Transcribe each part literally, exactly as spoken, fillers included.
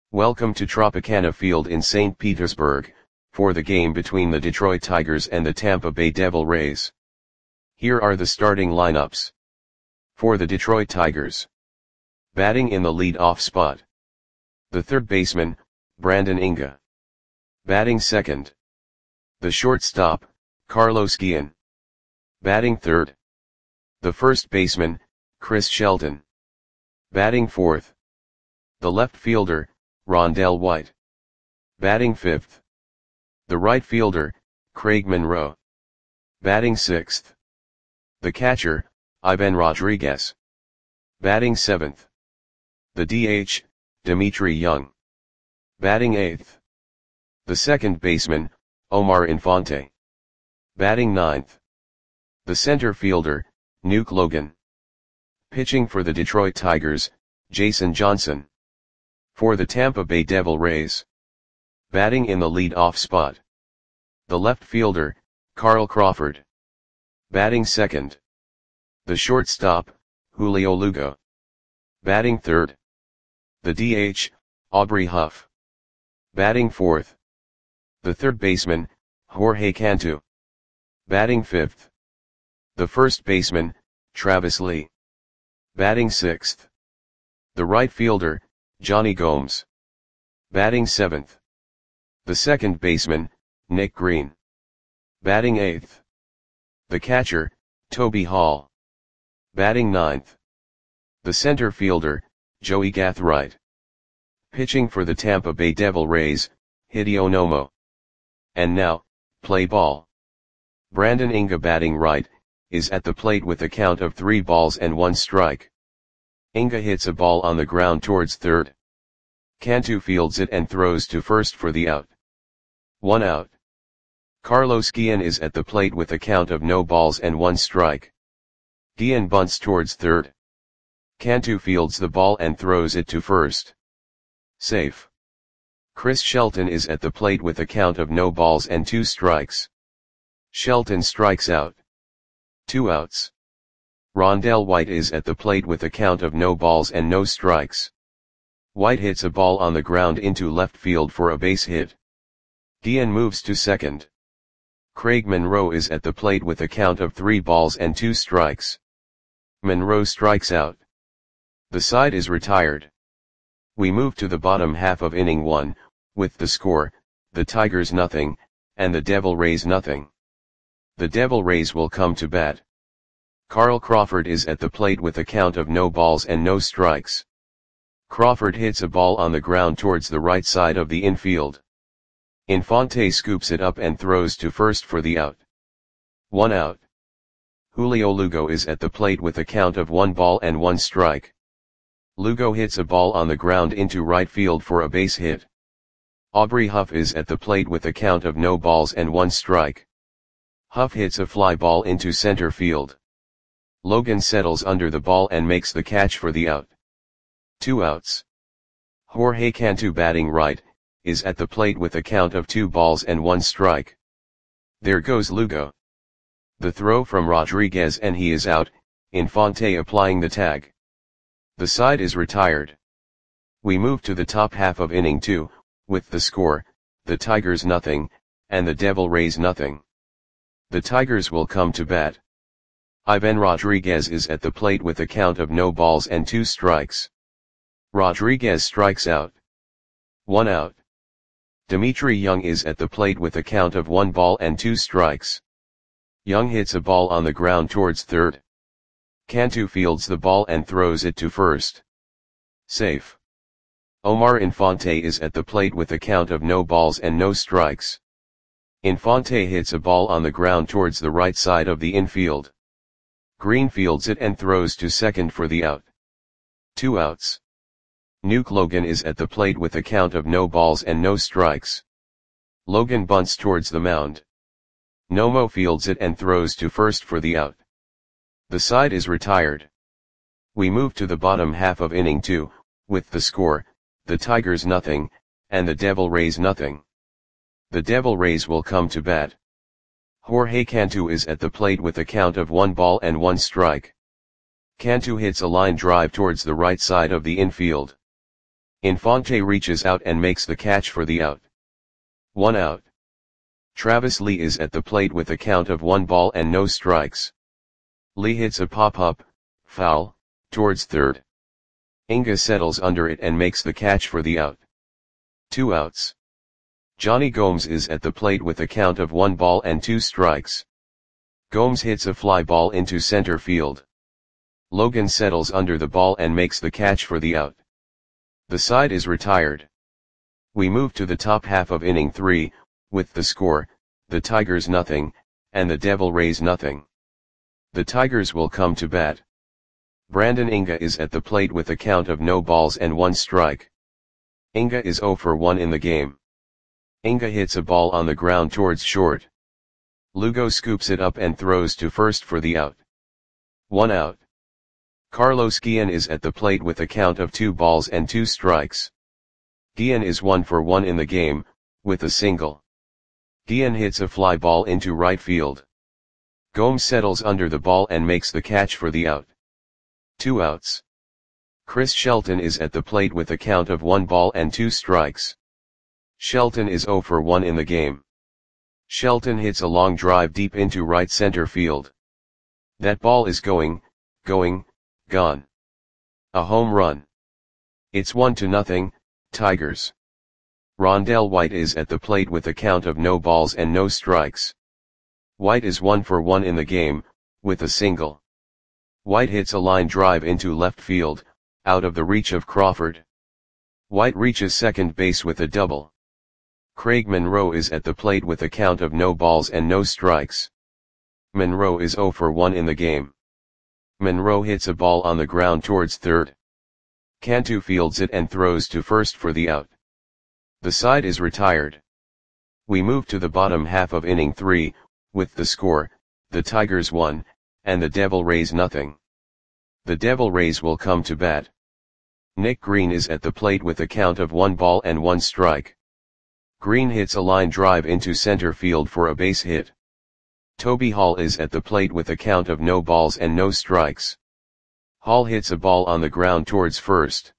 Welcome to Tropicana Field in Saint Petersburg, for the game between the Detroit Tigers and the Tampa Bay Devil Rays. Here are the starting lineups. For the Detroit Tigers. Batting in the lead-off spot. The third baseman, Brandon Inge. Batting second. The shortstop, Carlos Guillen. Batting third. The first baseman, Chris Shelton. Batting fourth. The left fielder, Rondell White. Batting fifth. The right fielder, Craig Monroe. Batting sixth. The catcher, Ivan Rodriguez. Batting seventh. The D H, Dmitry Young. Batting eighth. The second baseman, Omar Infante. Batting ninth. The center fielder, Nuke Logan. Pitching for the Detroit Tigers, Jason Johnson. For the Tampa Bay Devil Rays. Batting in the lead-off spot. The left fielder, Carl Crawford. Batting second. The shortstop, Julio Lugo. Batting third. The D H, Aubrey Huff. Batting fourth. The third baseman, Jorge Cantu. Batting fifth. The first baseman, Travis Lee. Batting sixth. The right fielder, Johnny Gomes. Batting seventh. The second baseman, Nick Green. Batting eighth. The catcher, Toby Hall. Batting ninth. The center fielder, Joey Gathright. Pitching for the Tampa Bay Devil Rays, Hideo Nomo. And now, play ball. Brandon Inge batting right, is at the plate with a count of three balls and one strike. Inge hits a ball on the ground towards third. Cantu fields it and throws to first for the out. One out. Carlos Guillen is at the plate with a count of no balls and one strike. Guillen bunts towards third. Cantu fields the ball and throws it to first. Safe. Chris Shelton is at the plate with a count of no balls and two strikes. Shelton strikes out. Two outs. Rondell White is at the plate with a count of no balls and no strikes. White hits a ball on the ground into left field for a base hit. Guillen moves to second. Craig Monroe is at the plate with a count of three balls and two strikes. Monroe strikes out. The side is retired. We move to the bottom half of inning one, with the score, the Tigers nothing, and the Devil Rays nothing. The Devil Rays will come to bat. Carl Crawford is at the plate with a count of no balls and no strikes. Crawford hits a ball on the ground towards the right side of the infield. Infante scoops it up and throws to first for the out. One out. Julio Lugo is at the plate with a count of one ball and one strike. Lugo hits a ball on the ground into right field for a base hit. Aubrey Huff is at the plate with a count of no balls and one strike. Huff hits a fly ball into center field. Logan settles under the ball and makes the catch for the out. Two outs. Jorge Cantu batting right, is at the plate with a count of two balls and one strike. There goes Lugo. The throw from Rodriguez and he is out, Infante applying the tag. The side is retired. We move to the top half of inning two, with the score, the Tigers nothing, and the Devil Rays nothing. The Tigers will come to bat. Ivan Rodriguez is at the plate with a count of no balls and two strikes. Rodriguez strikes out. One out. Dmitry Young is at the plate with a count of one ball and two strikes. Young hits a ball on the ground towards third. Cantu fields the ball and throws it to first. Safe. Omar Infante is at the plate with a count of no balls and no strikes. Infante hits a ball on the ground towards the right side of the infield. Green fields it and throws to second for the out. Two outs. Nuke Logan is at the plate with a count of no balls and no strikes. Logan bunts towards the mound. Nomo fields it and throws to first for the out. The side is retired. We move to the bottom half of inning two, with the score, the Tigers nothing, and the Devil Rays nothing. The Devil Rays will come to bat. Jorge Cantu is at the plate with a count of one ball and one strike. Cantu hits a line drive towards the right side of the infield. Infante reaches out and makes the catch for the out. One out. Travis Lee is at the plate with a count of one ball and no strikes. Lee hits a pop-up, foul, towards third. Inga settles under it and makes the catch for the out. Two outs. Johnny Gomes is at the plate with a count of one ball and two strikes. Gomes hits a fly ball into center field. Logan settles under the ball and makes the catch for the out. The side is retired. We move to the top half of inning three, with the score, the Tigers nothing, and the Devil Rays nothing. The Tigers will come to bat. Brandon Inga is at the plate with a count of no balls and one strike. Inga is oh for one in the game. Inga hits a ball on the ground towards short. Lugo scoops it up and throws to first for the out. One out. Carlos Guillen is at the plate with a count of two balls and two strikes. Guillen is one for one in the game, with a single. Guillen hits a fly ball into right field. Gomes settles under the ball and makes the catch for the out. Two outs. Chris Shelton is at the plate with a count of one ball and two strikes. Shelton is oh for one in the game. Shelton hits a long drive deep into right center field. That ball is going, going, gone. A home run. It's one to nothing, Tigers. Rondell White is at the plate with a count of no balls and no strikes. White is one for one in the game, with a single. White hits a line drive into left field, out of the reach of Crawford. White reaches second base with a double. Craig Monroe is at the plate with a count of no balls and no strikes. Monroe is oh for one in the game. Monroe hits a ball on the ground towards third. Cantu fields it and throws to first for the out. The side is retired. We move to the bottom half of inning three, with the score, the Tigers one, and the Devil Rays nothing. The Devil Rays will come to bat. Nick Green is at the plate with a count of one ball and one strike. Green hits a line drive into center field for a base hit. Toby Hall is at the plate with a count of no balls and no strikes. Hall hits a ball on the ground towards first.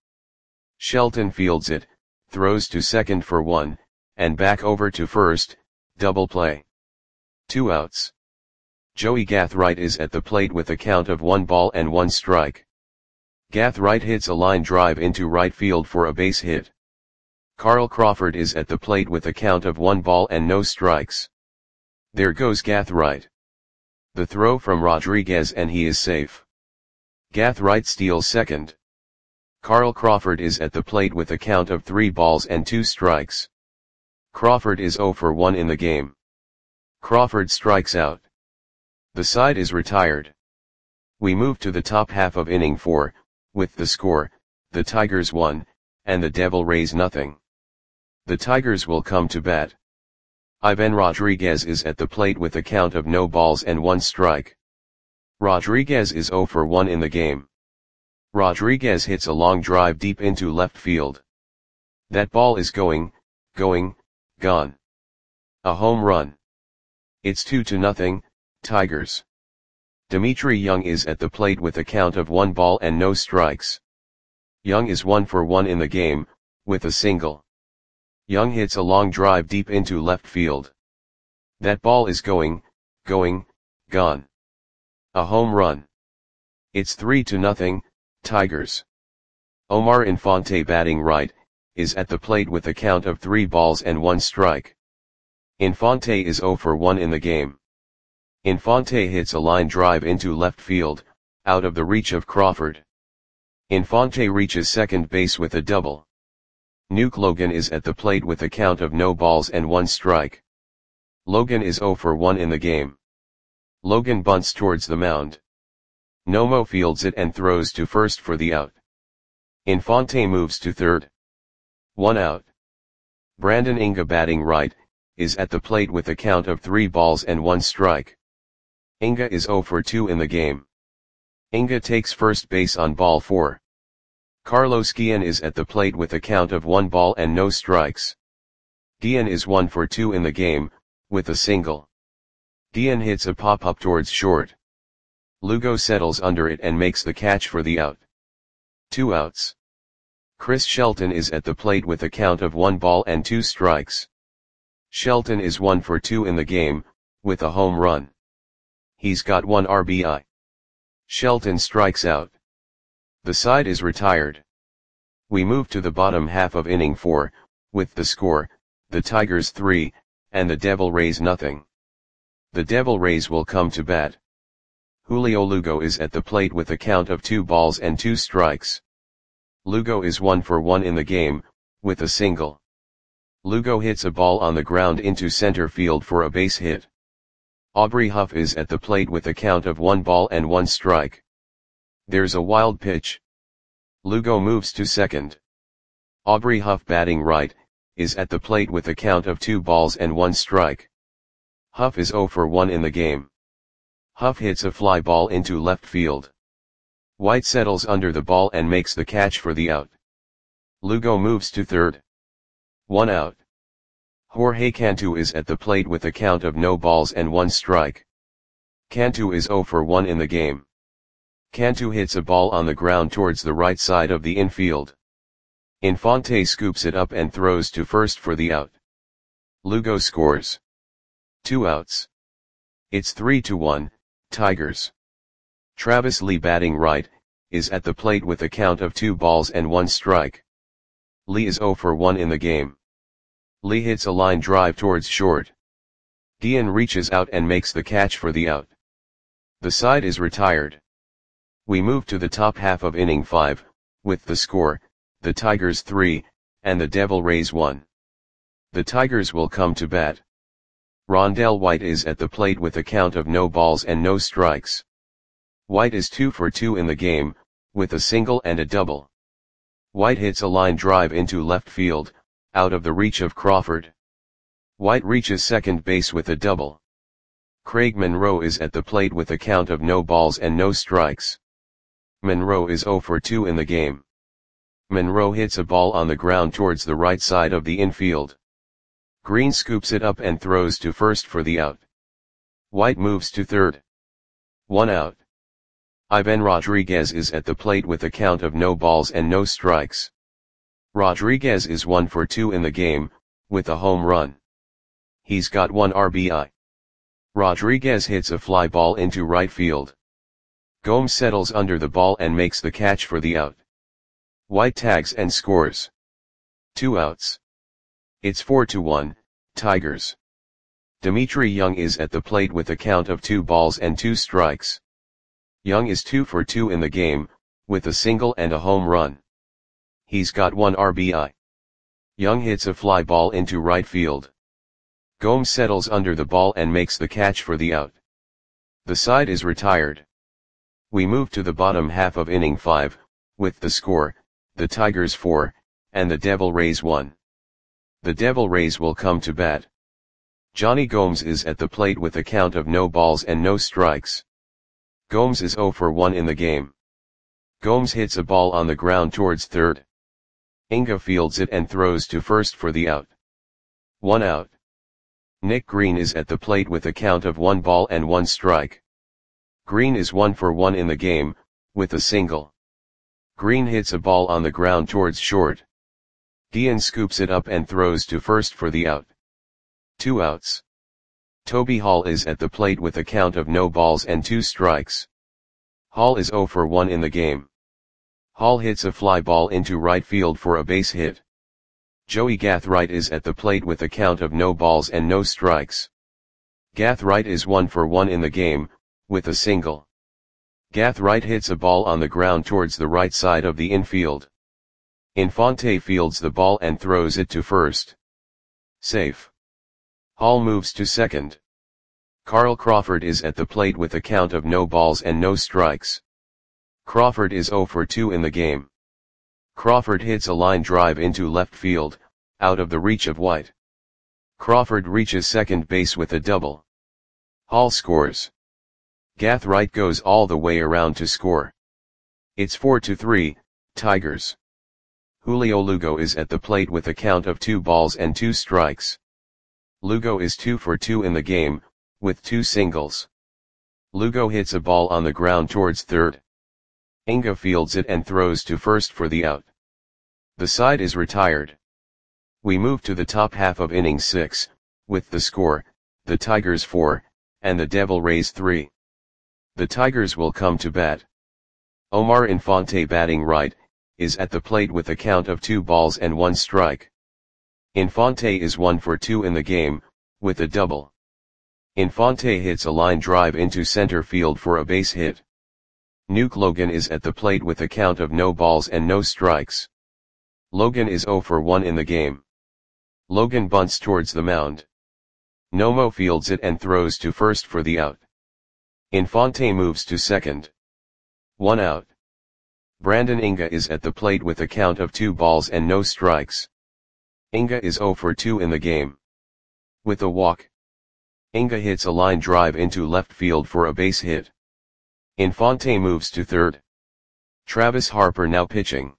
Shelton fields it, throws to second for one, and back over to first, double play. Two outs. Joey Gathright is at the plate with a count of one ball and one strike. Gathright hits a line drive into right field for a base hit. Carl Crawford is at the plate with a count of one ball and no strikes. There goes Gathright. The throw from Rodriguez and he is safe. Gathright steals second. Carl Crawford is at the plate with a count of three balls and two strikes. Crawford is oh for one in the game. Crawford strikes out. The side is retired. We move to the top half of inning four, with the score, the Tigers one, and the Devil Rays nothing. The Tigers will come to bat. Ivan Rodriguez is at the plate with a count of no balls and one strike. Rodriguez is oh for one in the game. Rodriguez hits a long drive deep into left field. That ball is going, going, gone. A home run. It's two to nothing, Tigers. Dimitri Young is at the plate with a count of one ball and no strikes. Young is one for one in the game, with a single. Young hits a long drive deep into left field. That ball is going, going, gone. A home run. It's three to nothing, Tigers. Omar Infante batting right, is at the plate with a count of three balls and one strike. Infante is oh for one in the game. Infante hits a line drive into left field, out of the reach of Crawford. Infante reaches second base with a double. Nuke Logan is at the plate with a count of no balls and one strike. Logan is oh for one in the game. Logan bunts towards the mound. Nomo fields it and throws to first for the out. Infante moves to third. One out. Brandon Inga batting right, is at the plate with a count of three balls and one strike. Inga is oh for two in the game. Inga takes first base on ball four. Carlos Guillen is at the plate with a count of one ball and no strikes. Guillen is one for two in the game, with a single. Guillen hits a pop-up towards short. Lugo settles under it and makes the catch for the out. Two outs. Chris Shelton is at the plate with a count of one ball and two strikes. Shelton is one for two in the game, with a home run. He's got one R B I. Shelton strikes out. The side is retired. We move to the bottom half of inning four, with the score, the Tigers three, and the Devil Rays nothing. The Devil Rays will come to bat. Julio Lugo is at the plate with a count of two balls and two strikes. Lugo is one for one in the game, with a single. Lugo hits a ball on the ground into center field for a base hit. Aubrey Huff is at the plate with a count of one ball and one strike. There's a wild pitch. Lugo moves to second. Aubrey Huff, batting right, is at the plate with a count of two balls and one strike. Huff is zero for one in the game. Huff hits a fly ball into left field. White settles under the ball and makes the catch for the out. Lugo moves to third. One out. Jorge Cantu is at the plate with a count of no balls and one strike. Cantu is zero for one in the game. Cantu hits a ball on the ground towards the right side of the infield. Infante scoops it up and throws to first for the out. Lugo scores. Two outs. It's three to one, Tigers. Travis Lee, batting right, is at the plate with a count of two balls and one strike. Lee is zero for one in the game. Lee hits a line drive towards short. Guillen reaches out and makes the catch for the out. The side is retired. We move to the top half of inning five, with the score, the Tigers three, and the Devil Rays one. The Tigers will come to bat. Rondell White is at the plate with a count of no balls and no strikes. White is two for two in the game, with a single and a double. White hits a line drive into left field, out of the reach of Crawford. White reaches second base with a double. Craig Monroe is at the plate with a count of no balls and no strikes. Monroe is zero for two in the game. Monroe hits a ball on the ground towards the right side of the infield. Green scoops it up and throws to first for the out. White moves to third. One out. Ivan Rodriguez is at the plate with a count of no balls and no strikes. Rodriguez is one for two in the game, with a home run. He's got one R B I. Rodriguez hits a fly ball into right field. Gomes settles under the ball and makes the catch for the out. White tags and scores. Two outs. It's four to one, Tigers. Dimitri Young is at the plate with a count of two balls and two strikes. Young is two for two in the game, with a single and a home run. He's got one R B I. Young hits a fly ball into right field. Gomes settles under the ball and makes the catch for the out. The side is retired. We move to the bottom half of inning five, with the score, the Tigers four, and the Devil Rays one. The Devil Rays will come to bat. Johnny Gomes is at the plate with a count of no balls and no strikes. Gomes is zero for one in the game. Gomes hits a ball on the ground towards third. Inga fields it and throws to first for the out. One out. Nick Green is at the plate with a count of one ball and one strike. Green is one for one in the game, with a single. Green hits a ball on the ground towards short. Guillen scoops it up and throws to first for the out. Two outs. Toby Hall is at the plate with a count of no balls and two strikes. Hall is zero for one in the game. Hall hits a fly ball into right field for a base hit. Joey Gathright is at the plate with a count of no balls and no strikes. Gathright is one for one in the game, with a single. Gathright hits a ball on the ground towards the right side of the infield. Infante fields the ball and throws it to first. Safe. Hall moves to second. Carl Crawford is at the plate with a count of no balls and no strikes. Crawford is zero for two in the game. Crawford hits a line drive into left field, out of the reach of White. Crawford reaches second base with a double. Hall scores. Gathright goes all the way around to score. It's four to three, Tigers. Julio Lugo is at the plate with a count of two balls and two strikes. Lugo is two for two in the game, with two singles. Lugo hits a ball on the ground towards third. Inga fields it and throws to first for the out. The side is retired. We move to the top half of inning six, with the score, the Tigers four, and the Devil Rays three. The Tigers will come to bat. Omar Infante, batting right, is at the plate with a count of two balls and one strike. Infante is one for two in the game, with a double. Infante hits a line drive into center field for a base hit. Nuke Logan is at the plate with a count of no balls and no strikes. Logan is zero for one in the game. Logan bunts towards the mound. Nomo fields it and throws to first for the out. Infante moves to second. One out. Brandon Inga is at the plate with a count of two balls and no strikes. Inga is zero for two in the game. With a walk, Inga hits a line drive into left field for a base hit. Infante moves to third. Travis Harper now pitching.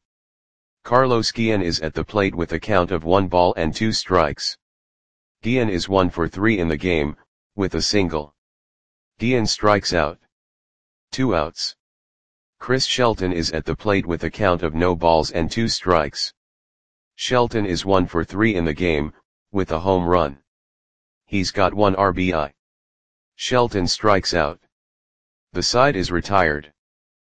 Carlos Guillen is at the plate with a count of one ball and two strikes. Guillen is one for three in the game, with a single. Guillen strikes out. Two outs. Chris Shelton is at the plate with a count of no balls and two strikes. Shelton is one for three in the game, with a home run. He's got one R B I. Shelton strikes out. The side is retired.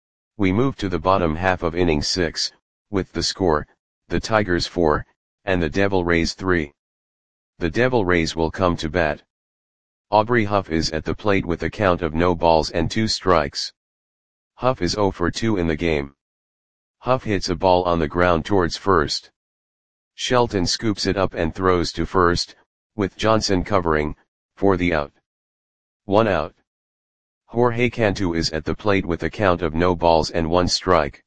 We move to the bottom half of inning six, with the score, the Tigers four, and the Devil Rays three. The Devil Rays will come to bat. Aubrey Huff is at the plate with a count of no balls and two strikes. Huff is zero for two in the game. Huff hits a ball on the ground towards first. Shelton scoops it up and throws to first, with Johnson covering, for the out. One out. Jorge Cantu is at the plate with a count of no balls and one strike.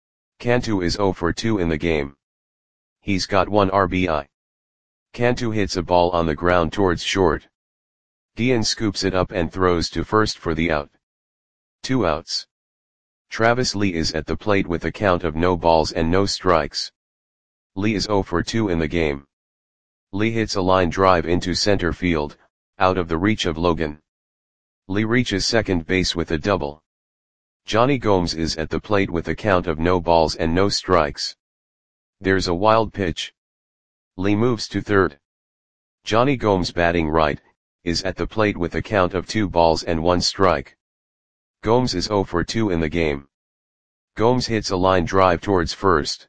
Cantu is zero for two in the game. He's got one R B I. Cantu hits a ball on the ground towards short. Guillen scoops it up and throws to first for the out. Two outs. Travis Lee is at the plate with a count of no balls and no strikes. Lee is zero for two in the game. Lee hits a line drive into center field, out of the reach of Logan. Lee reaches second base with a double. Johnny Gomes is at the plate with a count of no balls and no strikes. There's a wild pitch. Lee moves to third. Johnny Gomes, batting right, is at the plate with a count of two balls and one strike. Gomes is zero for two in the game. Gomes hits a line drive towards first.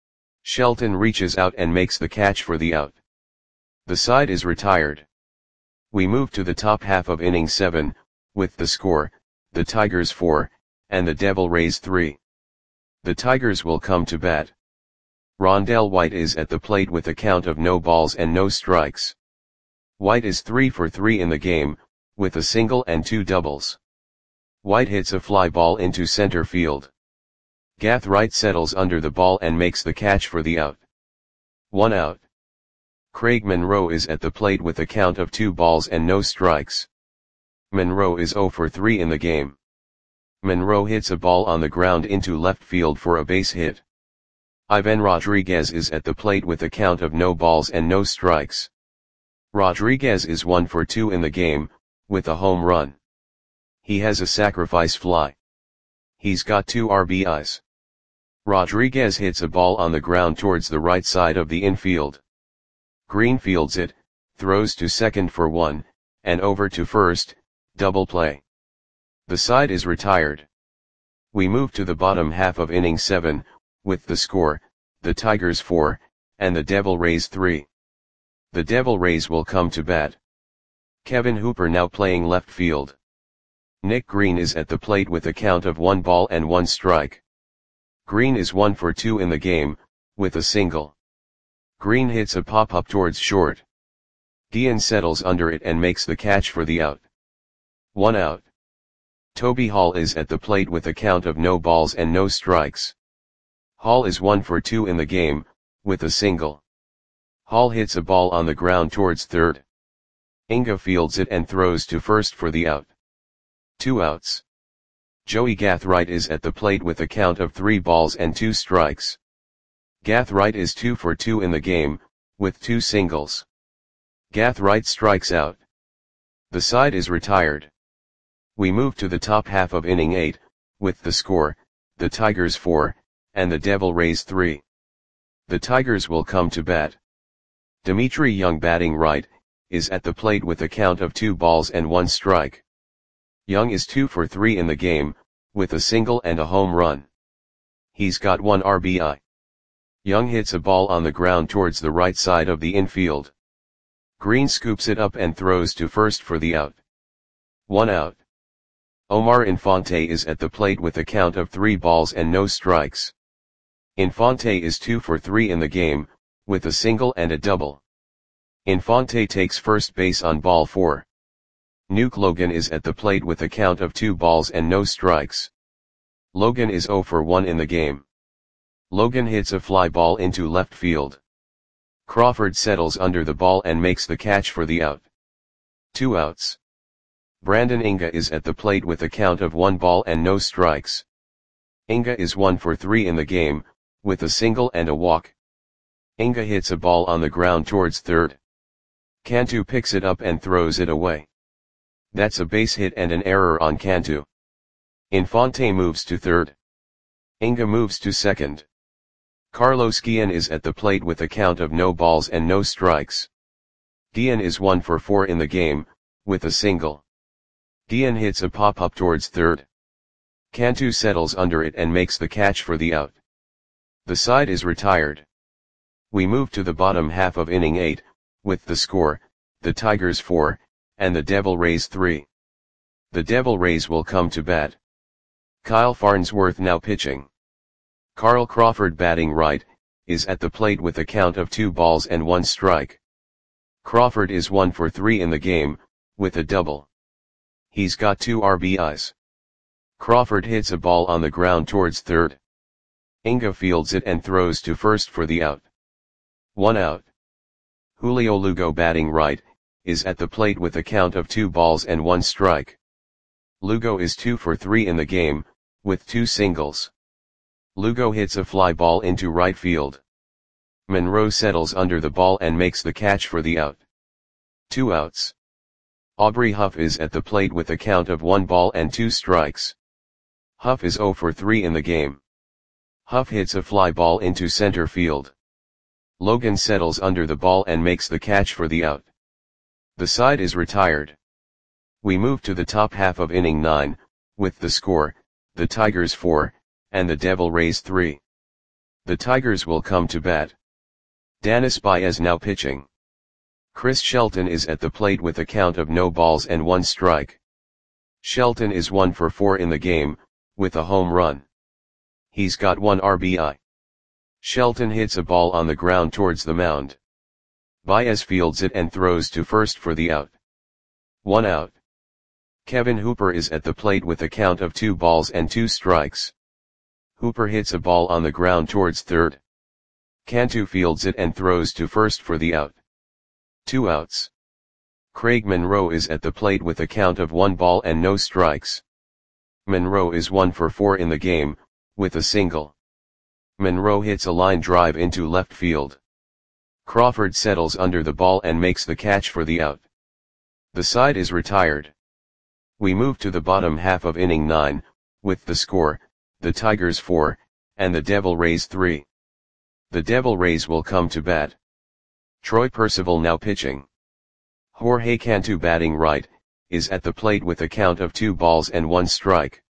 Shelton reaches out and makes the catch for the out. The side is retired. We move to the top half of inning seven, with the score, the Tigers four, and the Devil Rays three. The Tigers will come to bat. Rondell White is at the plate with a count of no balls and no strikes. White is three for three in the game, with a single and two doubles. White hits a fly ball into center field. Gath Wright settles under the ball and makes the catch for the out. One out. Craig Monroe is at the plate with a count of two balls and no strikes. Monroe is zero for three in the game. Monroe hits a ball on the ground into left field for a base hit. Ivan Rodriguez is at the plate with a count of no balls and no strikes. Rodriguez is one for two in the game, with a home run. He has a sacrifice fly. He's got two R B Is. Rodriguez hits a ball on the ground towards the right side of the infield. Green fields it, throws to second for one, and over to first, double play. The side is retired. We move to the bottom half of inning seven, with the score, the Tigers four, and the Devil Rays three. The Devil Rays will come to bat. Kevin Hooper now playing left field. Nick Green is at the plate with a count of one ball and one strike. Green is one for two in the game, with a single. Green hits a pop-up towards short. Guillen settles under it and makes the catch for the out. One out. Toby Hall is at the plate with a count of no balls and no strikes. Hall is one for two in the game, with a single. Hall hits a ball on the ground towards third. Inga fields it and throws to first for the out. Two outs. Joey Gathright is at the plate with a count of three balls and two strikes. Gathright is two for two in the game, with two singles. Gathright strikes out. The side is retired. We move to the top half of inning eight, with the score, the Tigers four, and the Devil Rays three. The Tigers will come to bat. Dimitri Young batting right, is at the plate with a count of two balls and one strike. Young is two for three in the game, with a single and a home run. He's got one R B I. Young hits a ball on the ground towards the right side of the infield. Green scoops it up and throws to first for the out. One out. Omar Infante is at the plate with a count of three balls and no strikes. Infante is two for three in the game, with a single and a double. Infante takes first base on ball four. Nuke Logan is at the plate with a count of two balls and no strikes. Logan is zero for one in the game. Logan hits a fly ball into left field. Crawford settles under the ball and makes the catch for the out. Two outs. Brandon Inga is at the plate with a count of one ball and no strikes. Inga is one for three in the game, with a single and a walk. Inga hits a ball on the ground towards third. Cantu picks it up and throws it away. That's a base hit and an error on Cantu. Infante moves to third. Inga moves to second. Carlos Guillen is at the plate with a count of no balls and no strikes. Guillen is one for four in the game, with a single. Guillen hits a pop-up towards third. Cantu settles under it and makes the catch for the out. The side is retired. We move to the bottom half of inning eight, with the score, the Tigers four, and the Devil Rays three. The Devil Rays will come to bat. Kyle Farnsworth now pitching. Carl Crawford batting right, is at the plate with a count of two balls and one strike. Crawford is one for three in the game, with a double. He's got two R B Is. Crawford hits a ball on the ground towards third. Inga fields it and throws to first for the out. One out. Julio Lugo batting right, is at the plate with a count of two balls and one strike. Lugo is two for three in the game, with two singles. Lugo hits a fly ball into right field. Monroe settles under the ball and makes the catch for the out. Two outs. Aubrey Huff is at the plate with a count of one ball and two strikes. Huff is zero for three in the game. Huff hits a fly ball into center field. Logan settles under the ball and makes the catch for the out. The side is retired. We move to the top half of inning nine, with the score, the Tigers four, and the Devil Rays three. The Tigers will come to bat. Danis Baez now pitching. Chris Shelton is at the plate with a count of no balls and one strike. Shelton is one for four in the game, with a home run. He's got one R B I. Shelton hits a ball on the ground towards the mound. Baez fields it and throws to first for the out. One out. Kevin Hooper is at the plate with a count of two balls and two strikes. Hooper hits a ball on the ground towards third. Cantu fields it and throws to first for the out. Two outs. Craig Monroe is at the plate with a count of one ball and no strikes. Monroe is one for four in the game, with a single. Monroe hits a line drive into left field. Crawford settles under the ball and makes the catch for the out. The side is retired. We move to the bottom half of inning nine, with the score, the Tigers four, and the Devil Rays three. The Devil Rays will come to bat. Troy Percival now pitching. Jorge Cantu batting right, is at the plate with a count of two balls and one strike.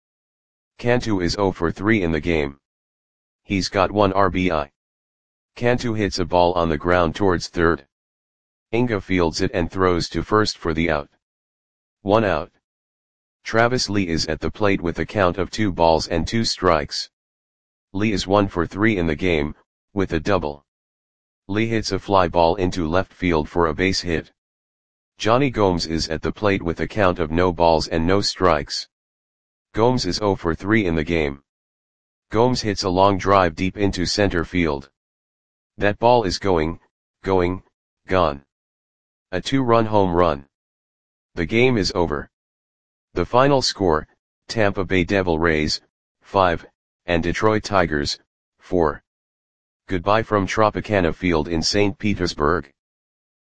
Cantu is zero for three in the game. He's got one R B I. Cantu hits a ball on the ground towards third. Inga fields it and throws to first for the out. One out. Travis Lee is at the plate with a count of two balls and two strikes. Lee is one for three in the game, with a double. Lee hits a fly ball into left field for a base hit. Johnny Gomes is at the plate with a count of no balls and no strikes. Gomes is zero for three in the game. Gomes hits a long drive deep into center field. That ball is going, going, gone. A two-run home run. The game is over. The final score, Tampa Bay Devil Rays, five, and Detroit Tigers, four. Goodbye from Tropicana Field in Saint Petersburg.